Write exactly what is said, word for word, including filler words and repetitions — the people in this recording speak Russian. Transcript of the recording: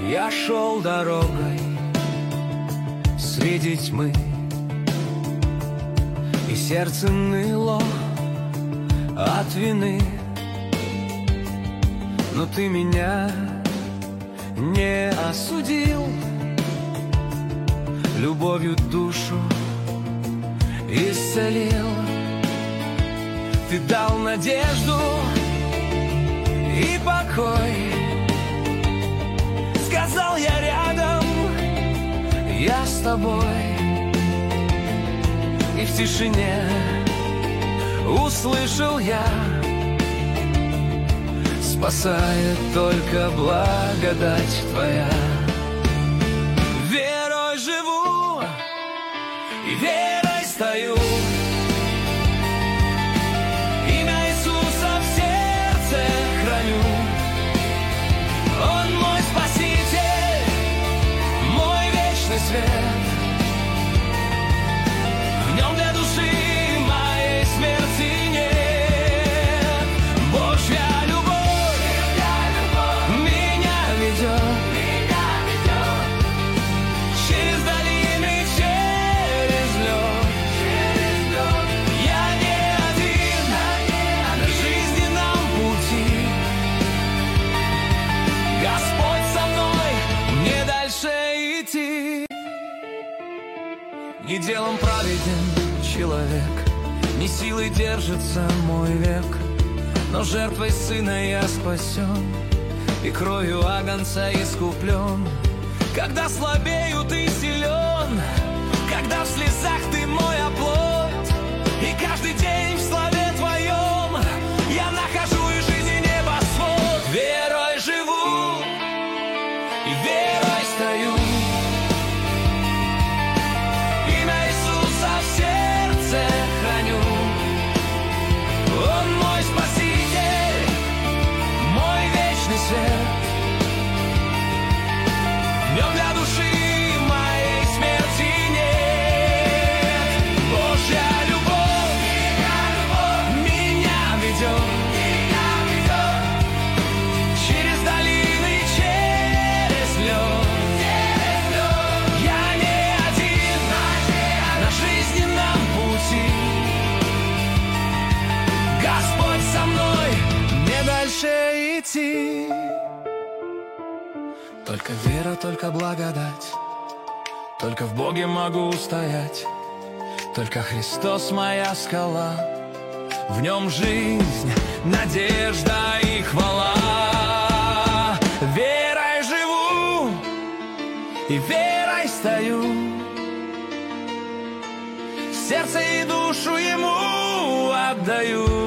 Я шел дорогой среди тьмы, и сердце ныло от вины. Но ты меня не осудил, любовью душу исцелил. Ты дал надежду и покой. Сказал я рядом, я с тобой. И в тишине услышал я: спасает только благодать твоя. Верой живу и верой стою, имя Иисуса в сердце храню. Он мой Спаситель, мой вечный свет. В нем для души моей смерти нет. Божья любовь меня ведет через долины, через лед. Я не один на жизненном пути. Господь со мной, мне дальше идти. Не делом праведен человек, не силой держится мой век, но жертвой Сына я спасен, и кровью агнца искуплен. Когда слабею, ты силен, когда в слезах ты мой оплот, и каждый день в славе твоем я нахожу и жизни небосвод. Верой живу и верой стою, имя Иисуса в сердце храню. Он мой Спаситель, мой вечный свет. В нем для души моей смерти нет. Божья любовь меня ведет через долины, через лед. Я не один на жизненном пути. Господь со мной, мне дальше идти. Только вера, только благодать, только в Боге могу устоять. Только Христос моя скала, в нем жизнь, надежда и хвала. Верой живу и верой стою, сердце и душу Ему отдаю.